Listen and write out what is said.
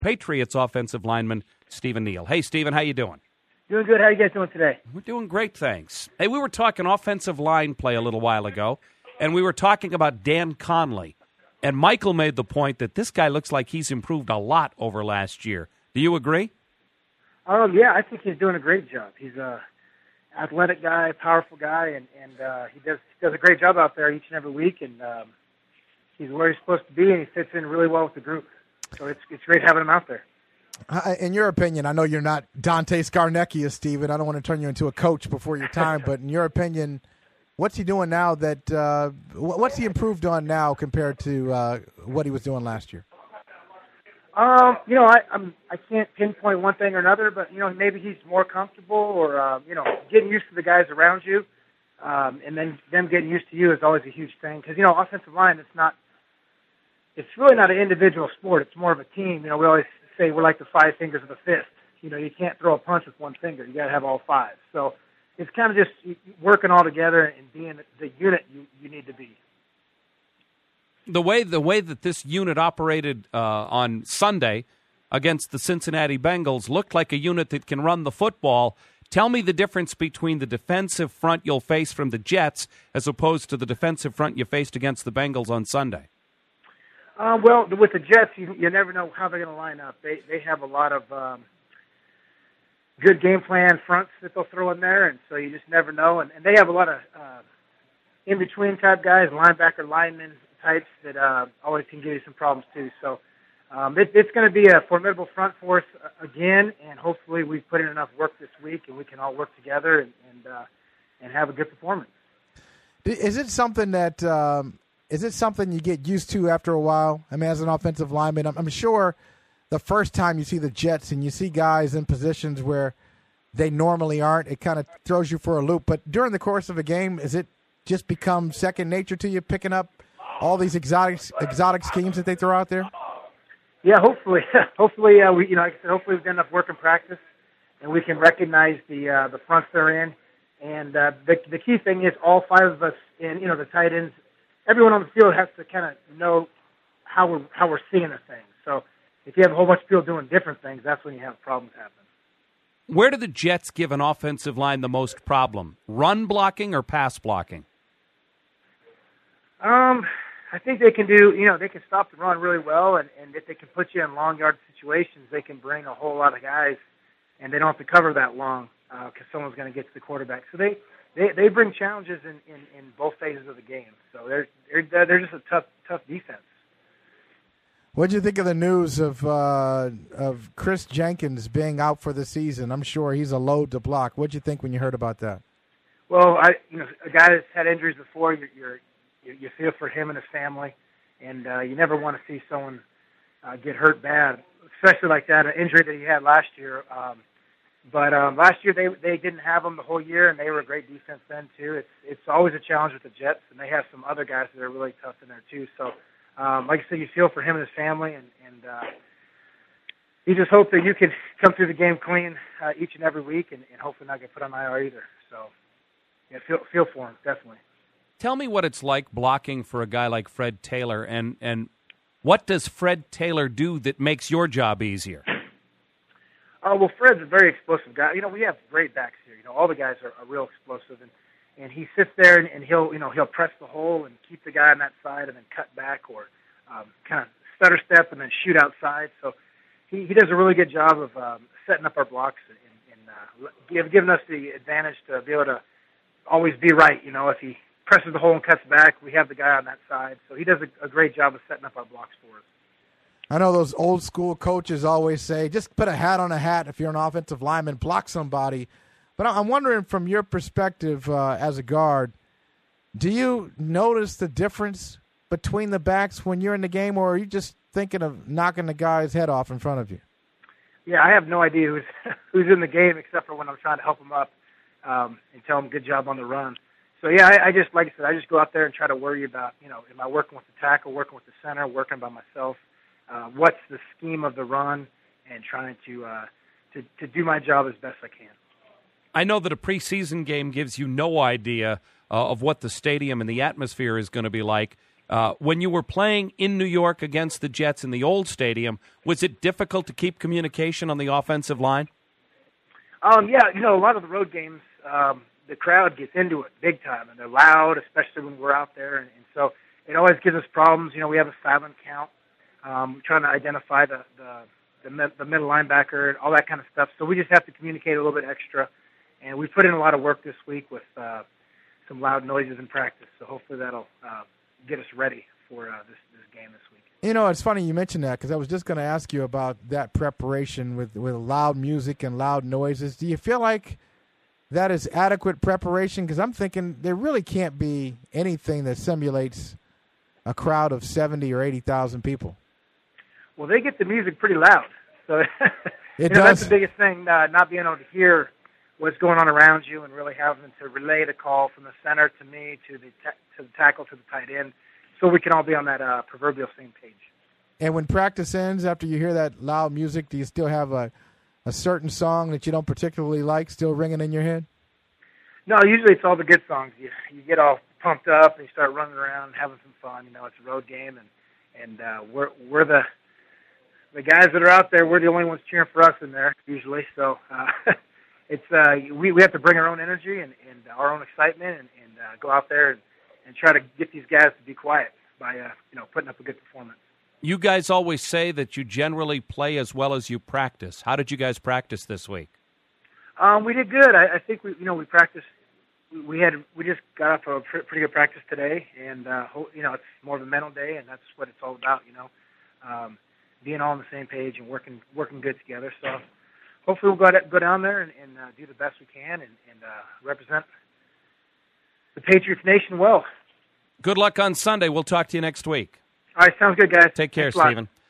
Patriots offensive lineman Stephen Neal. Hey, Stephen, how you doing? Doing good. How you guys doing today? We're doing great, thanks. Hey, we were talking offensive line play a little while ago, and we were talking about Dan Conley. And Michael made the point that this guy looks like he's improved a lot over last year. Do you agree? Yeah, I think he's doing a great job. He's a athletic guy, powerful guy, and he does a great job out there each and every week. And he's where he's supposed to be, and he fits in really well with the group. So it's great having him out there. In your opinion, I know you're not Dante Scarnecchia, Steven. I don't want to turn you into a coach before your time, but in your opinion, what's he doing now what's he improved on now compared to what he was doing last year? I can't pinpoint one thing or another, but, maybe he's more comfortable or, getting used to the guys around you. And then them getting used to you is always a huge thing. Because, offensive line, it's really not an individual sport. It's more of a team. We always say we're like the five fingers of a fist. You can't throw a punch with one finger. You got to have all five. So it's kind of just working all together and being the unit you need to be. The way that this unit operated on Sunday against the Cincinnati Bengals looked like a unit that can run the football. Tell me the difference between the defensive front you'll face from the Jets as opposed to the defensive front you faced against the Bengals on Sunday. Well, with the Jets, you never know how they're going to line up. They have a lot of good game plan fronts that they'll throw in there, and so you just never know. And they have a lot of in-between type guys, linebacker, linemen types that always can give you some problems too. So it's going to be a formidable front for us again, and hopefully we've put in enough work this week and we can all work together and have a good performance. Is it something that you get used to after a while? I mean, as an offensive lineman, I'm sure the first time you see the Jets and you see guys in positions where they normally aren't, it kind of throws you for a loop. But during the course of a game, is it just become second nature to you, picking up all these exotic schemes that they throw out there? Yeah, hopefully, hopefully like I said, hopefully we've got enough work and practice, and we can recognize the fronts they're in. And the key thing is all five of us, and the tight ends, everyone on the field has to kind of know how we're seeing the thing. So if you have a whole bunch of people doing different things, that's when you have problems happen. Where do the Jets give an offensive line the most problem? Run blocking or pass blocking? I think they can do, they can stop the run really well, and if they can put you in long yard situations, they can bring a whole lot of guys, and they don't have to cover that long because someone's going to get to the quarterback. So they bring challenges in both phases of the game. So they're just a tough defense. What did you think of the news of Chris Jenkins being out for the season? I'm sure he's a load to block. What did you think when you heard about that? Well, a guy that's had injuries before, you feel for him and his family, and you never want to see someone get hurt bad, especially like that, an injury that he had last year. But last year they didn't have him the whole year, and they were a great defense then too. It's always a challenge with the Jets, and they have some other guys that are really tough in there too. So, like I said, you feel for him and his family, and you just hope that you can come through the game clean each and every week, and hopefully not get put on IR either. So, yeah, feel for him definitely. Tell me what it's like blocking for a guy like Fred Taylor, and what does Fred Taylor do that makes your job easier? Well, Fred's a very explosive guy. We have great backs here. All the guys are real explosive, and he sits there and he'll press the hole and keep the guy on that side and then cut back or kind of stutter step and then shoot outside. So he does a really good job of setting up our blocks and giving us the advantage to be able to always be right. If he presses the hole and cuts back, we have the guy on that side. So he does a great job of setting up our blocks for us. I know those old school coaches always say, just put a hat on a hat if you're an offensive lineman, block somebody. But I'm wondering from your perspective as a guard, do you notice the difference between the backs when you're in the game, or are you just thinking of knocking the guy's head off in front of you? Yeah, I have no idea who's in the game except for when I'm trying to help them up and tell them good job on the run. So, yeah, I just, like I said, I just go out there and try to worry about, am I working with the tackle, working with the center, working by myself? What's the scheme of the run, and trying to do my job as best I can. I know that a preseason game gives you no idea of what the stadium and the atmosphere is going to be like. When you were playing in New York against the Jets in the old stadium, was it difficult to keep communication on the offensive line? Yeah, a lot of the road games, the crowd gets into it big time, and they're loud, especially when we're out there, and so it always gives us problems. We have a silent count. We're trying to identify the middle linebacker and all that kind of stuff. So we just have to communicate a little bit extra, and we put in a lot of work this week with some loud noises in practice. So hopefully that'll get us ready for this game this week. It's funny you mentioned that, because I was just going to ask you about that preparation with loud music and loud noises. Do you feel like that is adequate preparation? Because I'm thinking there really can't be anything that simulates a crowd of 70 or 80,000 people. Well, they get the music pretty loud, so does. That's the biggest thing, not being able to hear what's going on around you and really having to relay the call from the center to me to the tackle to the tight end, so we can all be on that proverbial same page. And when practice ends, after you hear that loud music, do you still have a certain song that you don't particularly like still ringing in your head? No, usually it's all the good songs. You get all pumped up and you start running around and having some fun. It's a road game, and we're the guys that are out there. We're the only ones cheering for us in there usually. So it's we have to bring our own energy and our own excitement and go out there and try to get these guys to be quiet by putting up a good performance. You guys always say that you generally play as well as you practice. How did you guys practice this week? We did good. I think we practiced. We just got off a pretty good practice today, and it's more of a mental day, and that's what it's all about. Being all on the same page and working good together. So hopefully we'll go down there and do the best we can and represent the Patriots Nation well. Good luck on Sunday. We'll talk to you next week. All right, sounds good, guys. Take care, Thanks a lot. Stephen.